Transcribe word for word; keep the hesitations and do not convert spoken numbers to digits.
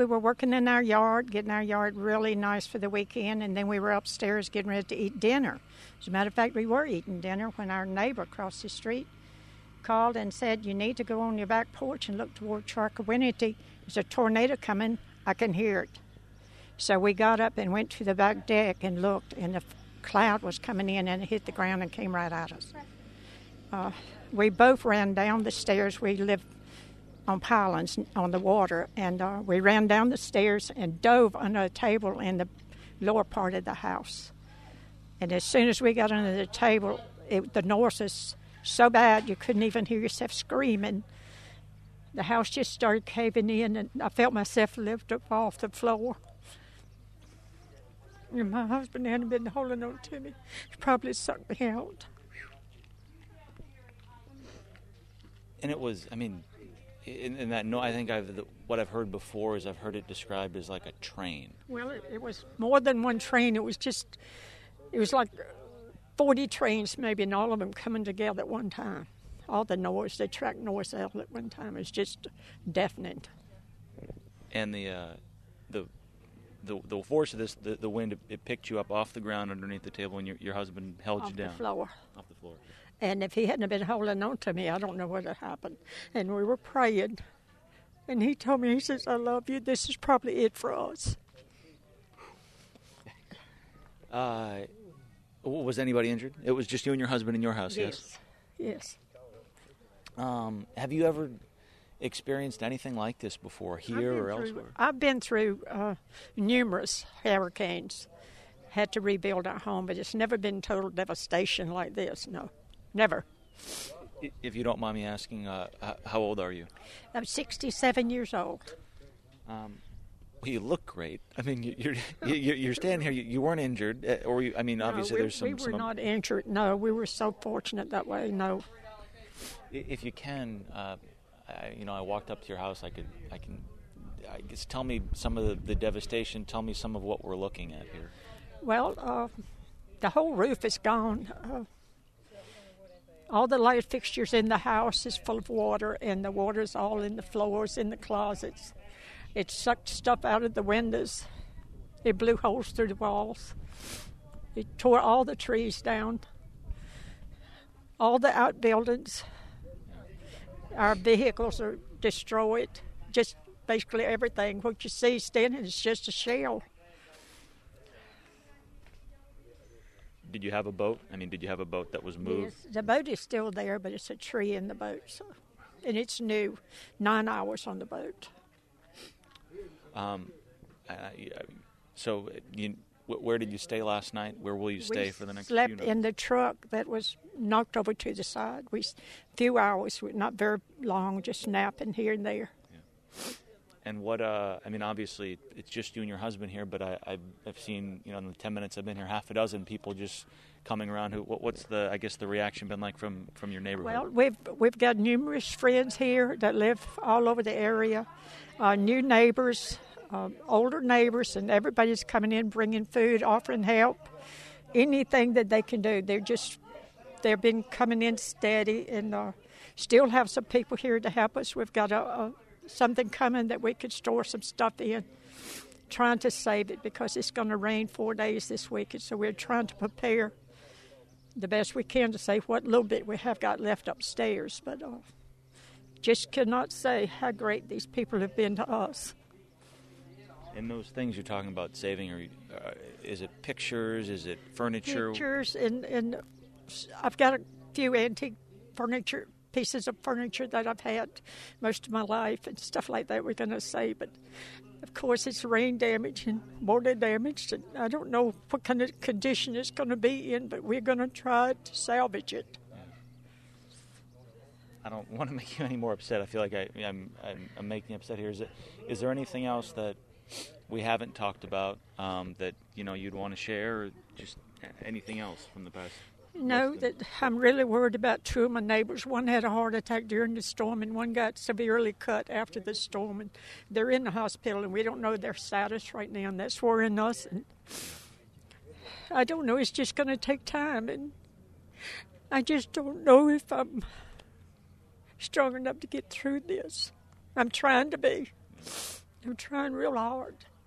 we were working in our yard, getting our yard really nice for the weekend, and then we were upstairs getting ready to eat dinner. As a matter of fact, we were eating dinner when our neighbor across the street called and said, you need to go on your back porch and look toward Chocowinity. There's a tornado coming. I can hear it. So we got up and went to the back deck and looked, and the cloud was coming in and it hit the ground and came right at us. Uh, we both ran down the stairs. We lived on pylons on the water, and uh, we ran down the stairs and dove under a table in the lower part of the house. And as soon as we got under the table, it, the noise was so bad you couldn't even hear yourself screaming. The house just started caving in, and I felt myself lift up off the floor. And my husband hadn't been holding on to me. He probably sucked me out. And it was, I mean, in, in that, no, I think I've the, what I've heard before is I've heard it described as like a train. Well, it, it was more than one train. It was just, it was like forty trains maybe, and all of them coming together at one time. All the noise, the track noise out at one time is just deafening. And the uh, the the the force of this, the, the wind, it picked you up off the ground underneath the table, and your your husband held off you down. Off the floor. Off the floor. And if he hadn't been holding on to me, I don't know what had happened. And we were praying, and he told me, he says, I love you. This is probably it for us. Uh, was anybody injured? It was just you and your husband in your house, yes? Yes. Yes. Um, have you ever experienced anything like this before, here or through, elsewhere? I've been through uh, numerous hurricanes. Had to rebuild our home, but it's never been total devastation like this, no. Never. If you don't mind me asking, uh, how old are you? I'm sixty-seven years old. Um, well, you look great. I mean, you're you're, you're standing here. You, you weren't injured, or you, I mean, obviously no, we, there's some. We were some, not injured. No, we were so fortunate that way. No. If you can, uh, I, you know, I walked up to your house. I could, I can, I guess, tell me some of the, the devastation. Tell me some of what we're looking at here. Well, uh, the whole roof is gone. Uh, all the light fixtures in the house is full of water, and the water's all in the floors, in the closets. It sucked stuff out of the windows. It blew holes through the walls. It tore all the trees down. All the outbuildings. Our vehicles are destroyed. Just basically everything. What you see standing is just a shell. Did you have a boat? I mean, did you have a boat that was moved? Yes, the boat is still there, but it's a tree in the boat. So, and it's new. Nine hours on the boat. Um, uh, so, you, where did you stay last night? Where will you stay we for the next few few slept in the truck that was knocked over to the side. We few hours, not very long, just napping here and there. Yeah. And what, uh, I mean, obviously, it's just you and your husband here, but I, I've, I've seen, you know, in the ten minutes I've been here, half a dozen people just coming around. Who, what, what's the, I guess, the reaction been like from, from your neighborhood? Well, we've, we've got numerous friends here that live all over the area, uh, new neighbors, uh, older neighbors, and everybody's coming in, bringing food, offering help, anything that they can do. They're just, they've been coming in steady, and uh, still have some people here to help us. We've got a, a something coming that we could store some stuff in, trying to save it because it's going to rain four days this week, and so we're trying to prepare the best we can to save what little bit we have got left upstairs. But uh, just cannot say how great these people have been to us. And those things you're talking about saving, are uh, is it pictures? Is it furniture? Pictures, and, and I've got a few antique furniture, pieces of furniture that I've had most of my life and stuff like that we're going to save. But, of course, it's rain damage and water damage, and I don't know what kind of condition it's going to be in, but we're going to try to salvage it. I don't want to make you any more upset. I feel like I, I'm, I'm, I'm making you upset here. Is, it, is there anything else that we haven't talked about um, that, you know, you'd want to share, or just anything else from the past? No, that I'm really worried about two of my neighbors. One had a heart attack during the storm, and one got severely cut after the storm. And they're in the hospital, and we don't know their status right now, and that's worrying us. And I don't know. It's just going to take time, and I just don't know if I'm strong enough to get through this. I'm trying to be. They're trying real hard.